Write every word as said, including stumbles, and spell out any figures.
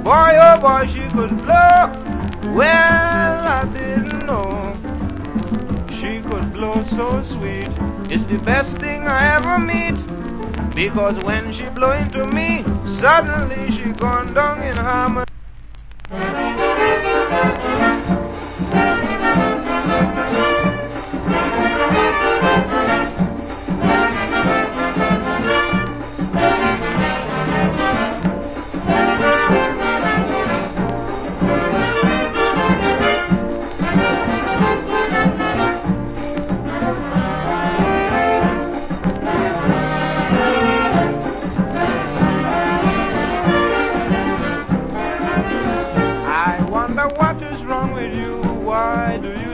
Boy, oh boy, she could blow. Well, I didn't know she could blow so sweet. It's the best thing I ever meet. Because when she blow into me, suddenly she gone down in harmony. I wonder what is wrong with you. Why do you